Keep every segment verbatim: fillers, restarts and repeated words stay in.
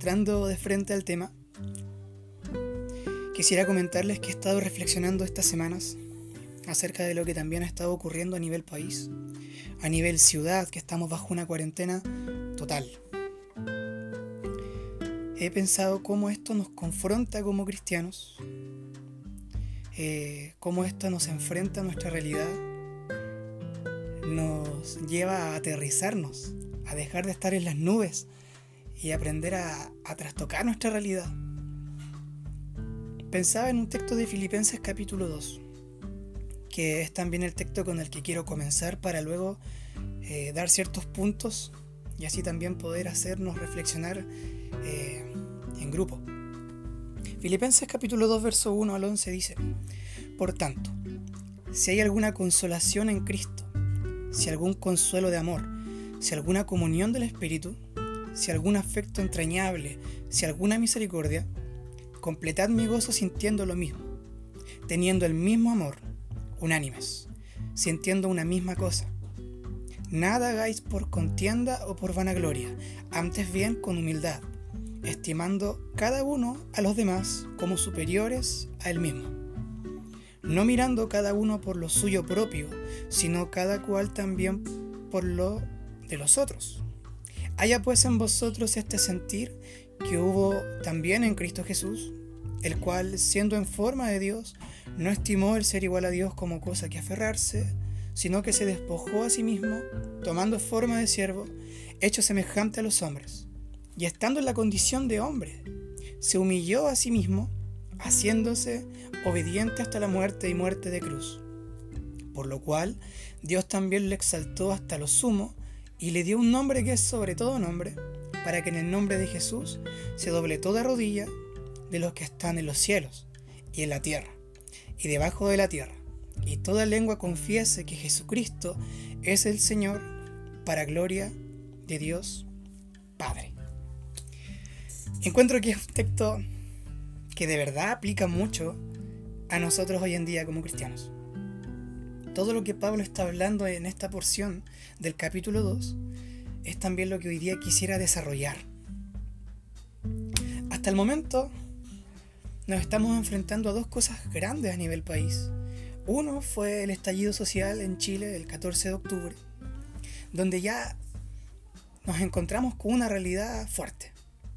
entrando de frente al tema, quisiera comentarles que he estado reflexionando estas semanas acerca de lo que también ha estado ocurriendo a nivel país, a nivel ciudad, que estamos bajo una cuarentena total. He pensado cómo esto nos confronta como cristianos, eh, cómo esto nos enfrenta a nuestra realidad, nos lleva a aterrizarnos, a dejar de estar en las nubes y aprender a, a trastocar nuestra realidad. Pensaba en un texto de Filipenses capítulo dos, que es también el texto con el que quiero comenzar para luego eh, dar ciertos puntos y así también poder hacernos reflexionar eh, en grupo. Filipenses capítulo dos, verso uno al once dice: Por tanto, si hay alguna consolación en Cristo, si algún consuelo de amor, si alguna comunión del Espíritu, si algún afecto entrañable, si alguna misericordia, completad mi gozo sintiendo lo mismo, teniendo el mismo amor, unánimes, sintiendo una misma cosa. Nada hagáis por contienda o por vanagloria, antes bien con humildad, estimando cada uno a los demás como superiores a él mismo, no mirando cada uno por lo suyo propio, sino cada cual también por lo de los otros. Haya pues en vosotros este sentir que hubo también en Cristo Jesús, el cual, siendo en forma de Dios, no estimó el ser igual a Dios como cosa que aferrarse, sino que se despojó a sí mismo, tomando forma de siervo, hecho semejante a los hombres, y estando en la condición de hombre, se humilló a sí mismo, haciéndose obediente hasta la muerte y muerte de cruz. Por lo cual, Dios también le exaltó hasta lo sumo, y le dio un nombre que es sobre todo nombre, para que en el nombre de Jesús se doble toda rodilla de los que están en los cielos y en la tierra y debajo de la tierra, y toda lengua confiese que Jesucristo es el Señor, para gloria de Dios Padre. Encuentro que es un texto que de verdad aplica mucho a nosotros hoy en día como cristianos. Todo lo que Pablo está hablando en esta porción del capítulo dos es también lo que hoy día quisiera desarrollar. Hasta el momento nos estamos enfrentando a dos cosas grandes a nivel país. Uno fue el estallido social en Chile el catorce de octubre, donde ya nos encontramos con una realidad fuerte.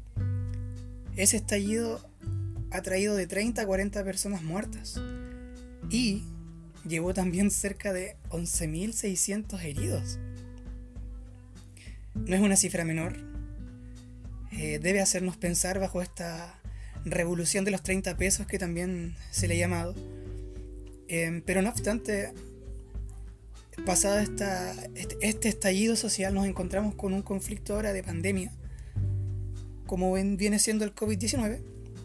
Ese estallido ha traído de treinta a cuarenta personas muertas y llevó también cerca de once mil seiscientos heridos. No es una cifra menor. Eh, debe hacernos pensar bajo esta revolución de los treinta pesos que también se le ha llamado. Eh, pero no obstante, pasado esta, este, este estallido social, nos encontramos con un conflicto ahora de pandemia, como ven, viene siendo el covid diecinueve,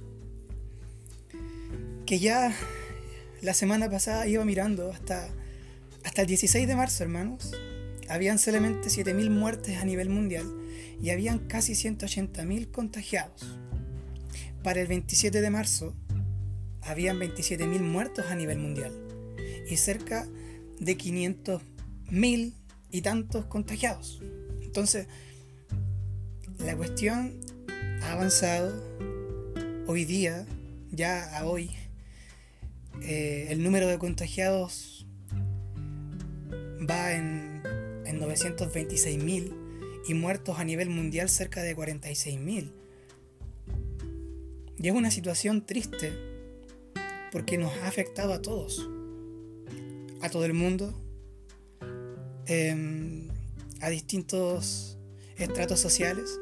que ya la semana pasada iba mirando hasta, hasta el dieciséis de marzo, hermanos, habían solamente siete mil muertes a nivel mundial y habían casi ciento ochenta mil contagiados. Para el veintisiete de marzo habían veintisiete mil muertos a nivel mundial y cerca de quinientos mil y tantos contagiados. Entonces, la cuestión ha avanzado. Hoy día, ya a hoy, eh, el número de contagiados va en, en novecientos veintiséis mil y muertos a nivel mundial cerca de cuarenta y seis mil. Y es una situación triste porque nos ha afectado a todos, a todo el mundo, eh, a distintos estratos sociales.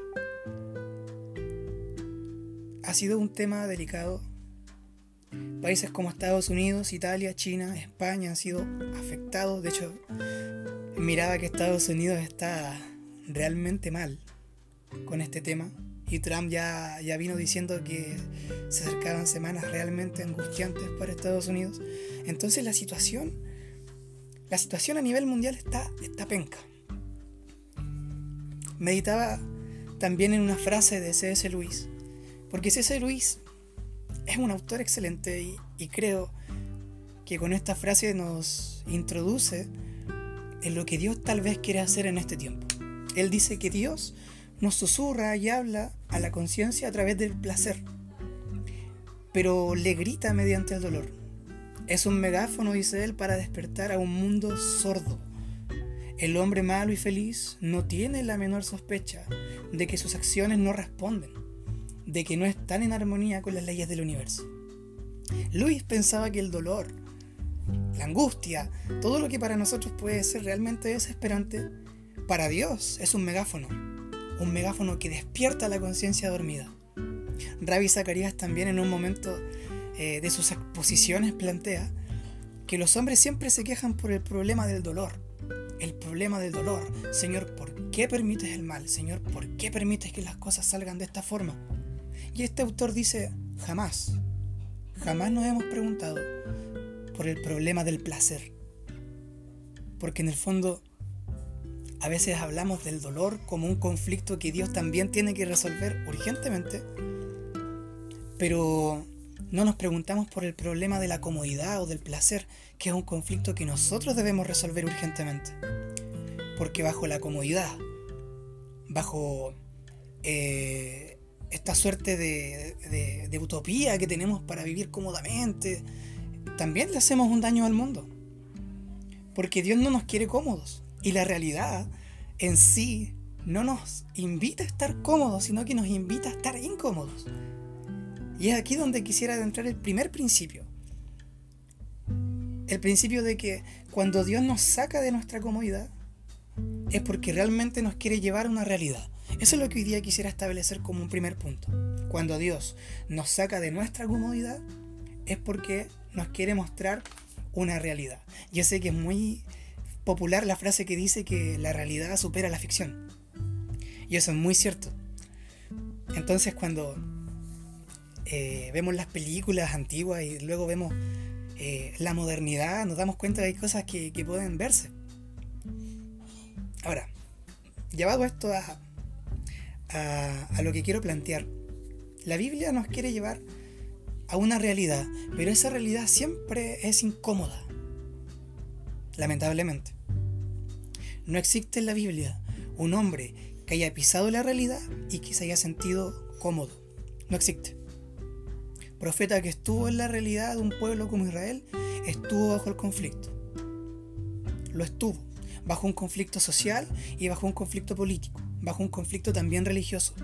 Ha sido un tema delicado. Países como Estados Unidos, Italia, China, España han sido afectados. De hecho, miraba que Estados Unidos está realmente mal con este tema. Y Trump ya, ya vino diciendo que se acercaban semanas realmente angustiantes para Estados Unidos. Entonces la situación, la situación a nivel mundial está, está penca. Meditaba también en una frase de C S Lewis, porque C S Lewis es un autor excelente y, y creo que con esta frase nos introduce en lo que Dios tal vez quiere hacer en este tiempo. Él dice que Dios nos susurra y habla a la conciencia a través del placer, pero le grita mediante el dolor. Es un megáfono, dice él, para despertar a un mundo sordo. El hombre malo y feliz no tiene la menor sospecha de que sus acciones no responden, de que no están en armonía con las leyes del universo. Luis pensaba que el dolor, la angustia, todo lo que para nosotros puede ser realmente desesperante, para Dios es un megáfono, un megáfono que despierta la conciencia dormida. Rabbi Zacarías también en un momento eh, de sus exposiciones plantea que los hombres siempre se quejan por el problema del dolor. El problema del dolor. Señor, ¿por qué permites el mal? Señor, ¿por qué permites que las cosas salgan de esta forma? Y este autor dice, jamás, jamás nos hemos preguntado por el problema del placer. Porque en el fondo, a veces hablamos del dolor como un conflicto que Dios también tiene que resolver urgentemente, pero no nos preguntamos por el problema de la comodidad o del placer, que es un conflicto que nosotros debemos resolver urgentemente. Porque bajo la comodidad, bajo eh, esta suerte de, de, de utopía que tenemos para vivir cómodamente, también le hacemos un daño al mundo. Porque Dios no nos quiere cómodos. Y la realidad en sí no nos invita a estar cómodos, sino que nos invita a estar incómodos. Y es aquí donde quisiera adentrar el primer principio. El principio de que cuando Dios nos saca de nuestra comodidad, es porque realmente nos quiere llevar a una realidad. Eso es lo que hoy día quisiera establecer como un primer punto. Cuando Dios nos saca de nuestra comodidad, es porque nos quiere mostrar una realidad. Yo sé que es muy popular la frase que dice que la realidad supera la ficción. Y eso es muy cierto. Entonces cuando eh, vemos las películas antiguas y luego vemos eh, la modernidad, nos damos cuenta de que hay cosas que, que pueden verse. Ahora, llevado esto a, a, a lo que quiero plantear, la Biblia nos quiere llevar a una realidad, pero esa realidad siempre es incómoda. Lamentablemente. No existe en la Biblia un hombre que haya pisado la realidad y que se haya sentido cómodo. No existe. Profeta que estuvo en la realidad de un pueblo como Israel, estuvo bajo el conflicto. Lo estuvo. Bajo un conflicto social y bajo un conflicto político. Bajo un conflicto también religioso.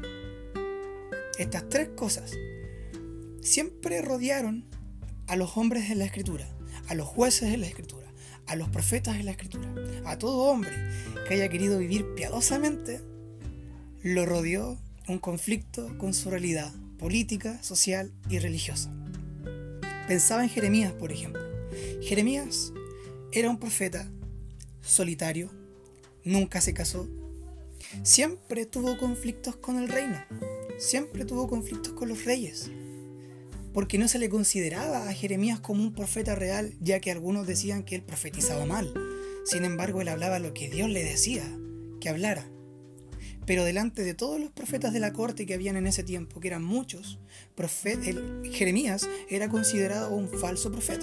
Estas tres cosas siempre rodearon a los hombres de la Escritura, a los jueces de la Escritura, a los profetas de la Escritura. A todo hombre que haya querido vivir piadosamente, lo rodeó un conflicto con su realidad política, social y religiosa. Pensaba en Jeremías, por ejemplo. Jeremías era un profeta solitario, nunca se casó, siempre tuvo conflictos con el reino, siempre tuvo conflictos con los reyes, porque no se le consideraba a Jeremías como un profeta real, ya que algunos decían que él profetizaba mal. Sin embargo, él hablaba lo que Dios le decía que hablara. Pero delante de todos los profetas de la corte que habían en ese tiempo, que eran muchos, profet- el, Jeremías era considerado un falso profeta.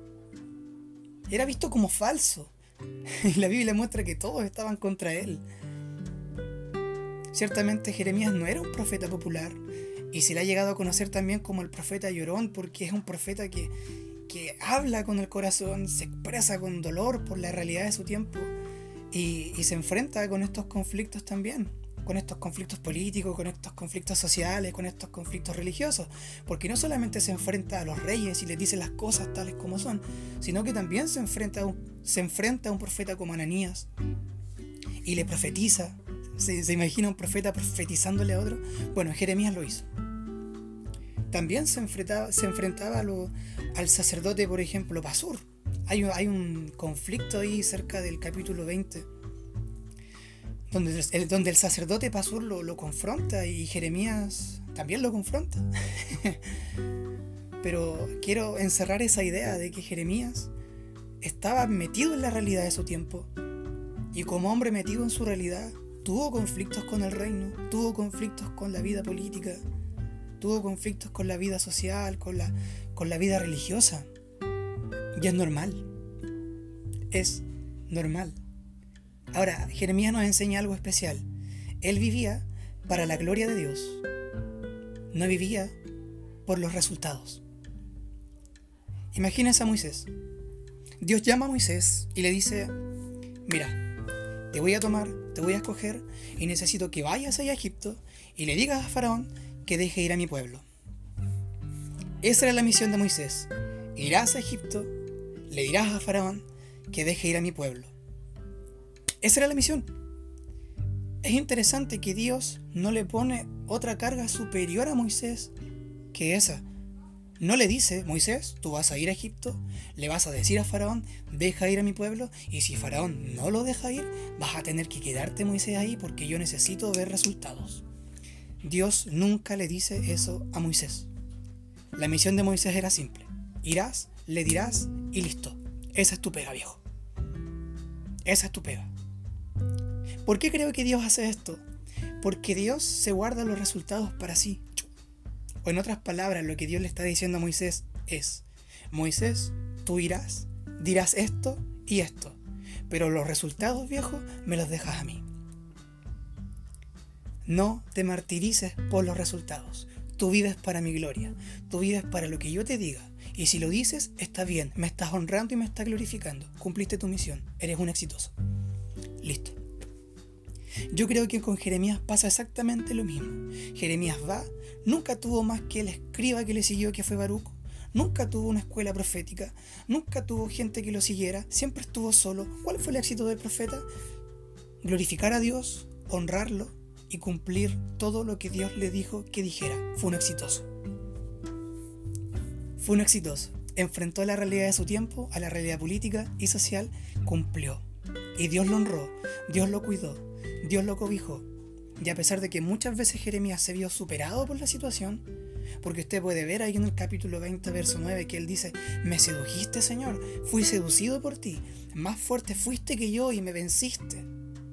Era visto como falso. Y la Biblia muestra que todos estaban contra él. Ciertamente Jeremías no era un profeta popular, y se le ha llegado a conocer también como el profeta llorón, porque es un profeta que, que habla con el corazón, se expresa con dolor por la realidad de su tiempo, y, y se enfrenta con estos conflictos también, con estos conflictos políticos, con estos conflictos sociales, con estos conflictos religiosos, porque no solamente se enfrenta a los reyes y les dice las cosas tales como son, sino que también se enfrenta a un, se enfrenta a un profeta como Ananías y le profetiza. ¿Se, se imagina un profeta profetizándole a otro? Bueno, Jeremías lo hizo. También se enfrentaba, se enfrentaba a lo, al sacerdote, por ejemplo, Pasur. Hay, hay un conflicto ahí cerca del capítulo veinte, donde el, donde el sacerdote Pasur lo, lo confronta y Jeremías también lo confronta. Pero quiero encerrar esa idea de que Jeremías estaba metido en la realidad de su tiempo, y como hombre metido en su realidad, tuvo conflictos con el reino, tuvo conflictos con la vida política, tuvo conflictos con la vida social, con la, con la vida religiosa. Y es normal. Es normal. Ahora, Jeremías nos enseña algo especial. Él vivía para la gloria de Dios. No vivía por los resultados. Imagínense a Moisés. Dios llama a Moisés y le dice: mira, te voy a tomar, te voy a escoger y necesito que vayas allá a Egipto y le digas a Faraón que deje ir a mi pueblo. Esa era la misión de Moisés. Irás a Egipto, le dirás a Faraón que deje ir a mi pueblo. Esa era la misión. Es interesante que Dios no le pone otra carga superior a Moisés que esa. No le dice: Moisés, tú vas a ir a Egipto, le vas a decir a Faraón, deja ir a mi pueblo, y si Faraón no lo deja ir, vas a tener que quedarte, Moisés, ahí porque yo necesito ver resultados. Dios nunca le dice eso a Moisés. La misión de Moisés era simple: irás, le dirás y listo. Esa es tu pega, viejo. Esa es tu pega. ¿Por qué creo que Dios hace esto? Porque Dios se guarda los resultados para sí. O en otras palabras, lo que Dios le está diciendo a Moisés es: Moisés, tú irás, dirás esto y esto, pero los resultados, viejo, me los dejas a mí. No te martirices por los resultados. Tú vives para mi gloria. Tú vives para lo que yo te diga. Y si lo dices, está bien. Me estás honrando y me estás glorificando. Cumpliste tu misión. Eres un exitoso. Listo. Yo creo que con Jeremías pasa exactamente lo mismo. Jeremías va, nunca tuvo más que el escriba que le siguió, que fue Baruc. Nunca tuvo una escuela profética. Nunca tuvo gente que lo siguiera. Siempre estuvo solo. ¿Cuál fue el éxito del profeta? Glorificar a Dios, honrarlo y cumplir todo lo que Dios le dijo que dijera. Fue un exitoso. Fue un exitoso. Enfrentó la realidad de su tiempo, a la realidad política y social, cumplió. Y Dios lo honró, Dios lo cuidó, Dios lo cobijó. Y a pesar de que muchas veces Jeremías se vio superado por la situación, porque usted puede ver ahí en el capítulo veinte, verso nueve, que él dice: me sedujiste, Señor, fui seducido por ti, más fuerte fuiste que yo y me venciste.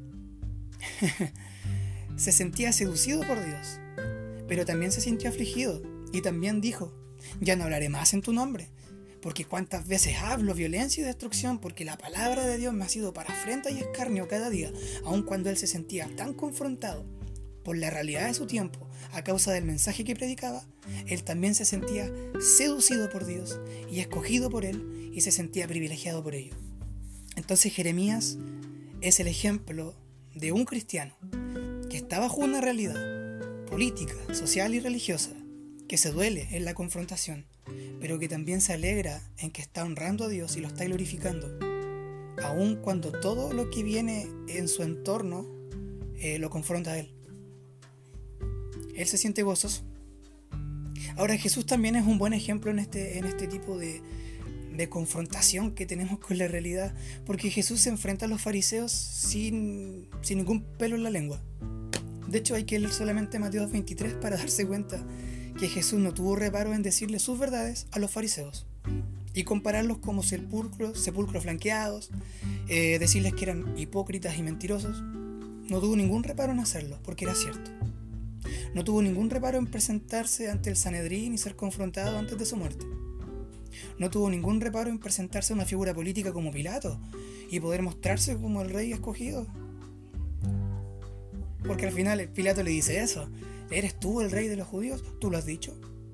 Se sentía seducido por Dios, pero también se sintió afligido y también dijo: ya no hablaré más en tu nombre, porque cuántas veces hablo violencia y destrucción, porque la palabra de Dios me ha sido para afrenta y escarnio cada día. Aun cuando él se sentía tan confrontado por la realidad de su tiempo a causa del mensaje que predicaba, él también se sentía seducido por Dios y escogido por él, y se sentía privilegiado por ello. Entonces Jeremías es el ejemplo de un cristiano que está bajo una realidad política, social y religiosa, que se duele en la confrontación, pero que también se alegra en que está honrando a Dios y lo está glorificando, aun cuando todo lo que viene en su entorno eh, lo confronta a él. Él se siente gozoso. Ahora, Jesús también es un buen ejemplo en este, en este tipo de, de confrontación que tenemos con la realidad, porque Jesús se enfrenta a los fariseos sin, sin ningún pelo en la lengua. De hecho, hay que leer solamente Mateo veintitrés para darse cuenta que Jesús no tuvo reparo en decirle sus verdades a los fariseos y compararlos como sepulcros, sepulcros flanqueados, eh, decirles que eran hipócritas y mentirosos. No tuvo ningún reparo en hacerlo, porque era cierto. No tuvo ningún reparo en presentarse ante el Sanedrín y ser confrontado antes de su muerte. No tuvo ningún reparo en presentarse a una figura política como Pilato y poder mostrarse como el rey escogido. Porque al final Pilato le dice eso: ¿eres tú el rey de los judíos? ¿Tú lo has dicho?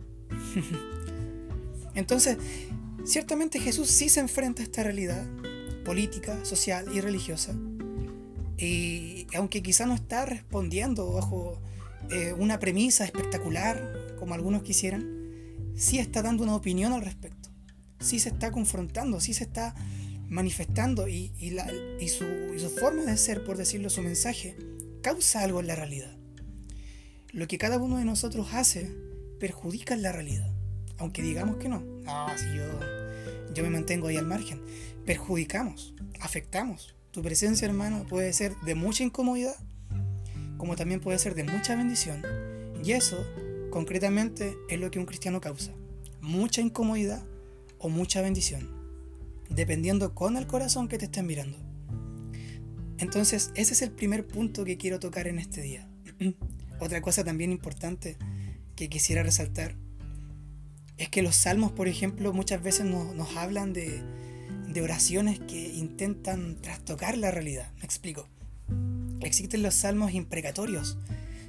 Entonces, ciertamente Jesús sí se enfrenta a esta realidad política, social y religiosa. Y aunque quizá no está respondiendo bajo eh, una premisa espectacular, como algunos quisieran, sí está dando una opinión al respecto. Sí se está confrontando, sí se está manifestando, y, y, la, y, su, y su forma de ser, por decirlo, su mensaje, causa algo en la realidad. Lo que cada uno de nosotros hace perjudica en la realidad, aunque digamos que no. No, si yo, yo me mantengo ahí al margen. Perjudicamos, afectamos. Tu presencia, hermano, puede ser de mucha incomodidad, como también puede ser de mucha bendición. Y eso, concretamente, es lo que un cristiano causa: mucha incomodidad o mucha bendición, dependiendo con el corazón que te estén mirando. Entonces, ese es el primer punto que quiero tocar en este día. Otra cosa también importante que quisiera resaltar es que los salmos, por ejemplo, muchas veces nos, nos hablan de, de oraciones que intentan trastocar la realidad. Me explico. Existen los salmos imprecatorios,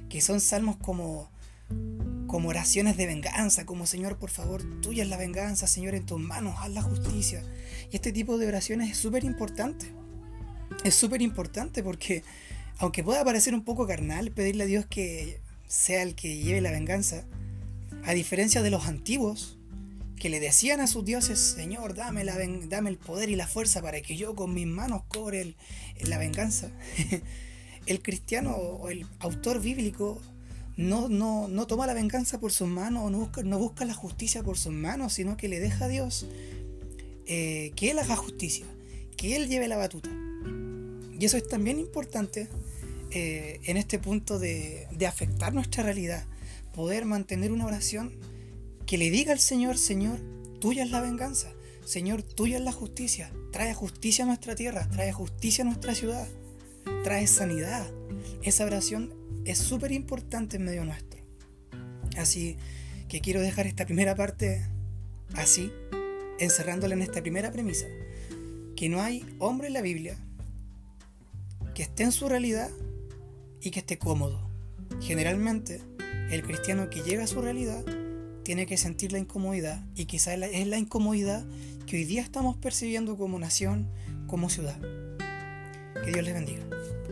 que son salmos como, como oraciones de venganza, como Señor, por favor, tuya es la venganza, Señor, en tus manos, haz la justicia. Y este tipo de oraciones es súper importante. Es súper importante porque, aunque pueda parecer un poco carnal pedirle a Dios que sea el que lleve la venganza, a diferencia de los antiguos, que le decían a sus dioses, Señor, dame, la ven- dame el poder y la fuerza para que yo con mis manos cobre el- la venganza. El cristiano o el autor bíblico no, no, no toma la venganza por sus manos, o no busca, no busca la justicia por sus manos, sino que le deja a Dios eh, que Él haga justicia, que Él lleve la batuta. Y eso es también importante eh, en este punto de, de afectar nuestra realidad, poder mantener una oración que le diga al Señor, Señor, tuya es la venganza, Señor, tuya es la justicia, trae justicia a nuestra tierra, trae justicia a nuestra ciudad, trae sanidad. Esa oración es súper importante en medio nuestro. Así que quiero dejar esta primera parte así, encerrándola en esta primera premisa, que no hay hombre en la Biblia que esté en su realidad y que esté cómodo. Generalmente, el cristiano que llega a su realidad tiene que sentir la incomodidad, y quizás es la incomodidad que hoy día estamos percibiendo como nación, como ciudad. Que Dios les bendiga.